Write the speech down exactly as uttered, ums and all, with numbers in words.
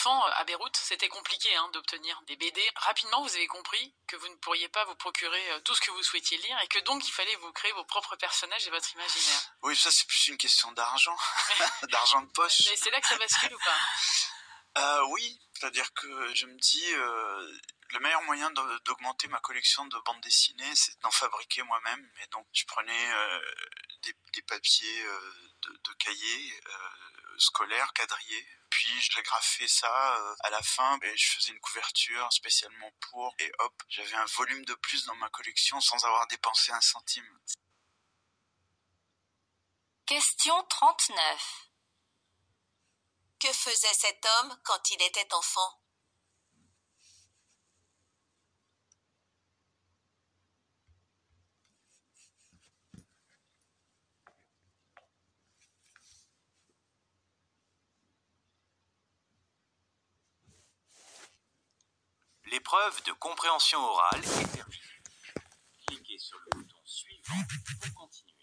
enfant, à Beyrouth, c'était compliqué hein, d'obtenir des B D. Rapidement, vous avez compris que vous ne pourriez pas vous procurer tout ce que vous souhaitiez lire et que donc il fallait vous créer vos propres personnages et votre imaginaire. Oui, ça c'est plus une question d'argent, d'argent de poche. Mais c'est là que ça bascule ou pas? euh, Oui, c'est-à-dire que je me dis... Euh... Le meilleur moyen d'augmenter ma collection de bandes dessinées, c'est d'en fabriquer moi-même. Et donc, je prenais euh, des, des papiers euh, de, de cahiers euh, scolaires, quadrillés. Puis, j'agrafais ça euh, à la fin et je faisais une couverture spécialement pour. Et hop, j'avais un volume de plus dans ma collection sans avoir dépensé un centime. Question trente-neuf. Que faisait cet homme quand il était enfant ? L'épreuve de compréhension orale est terminée. Cliquez sur le bouton suivant pour continuer.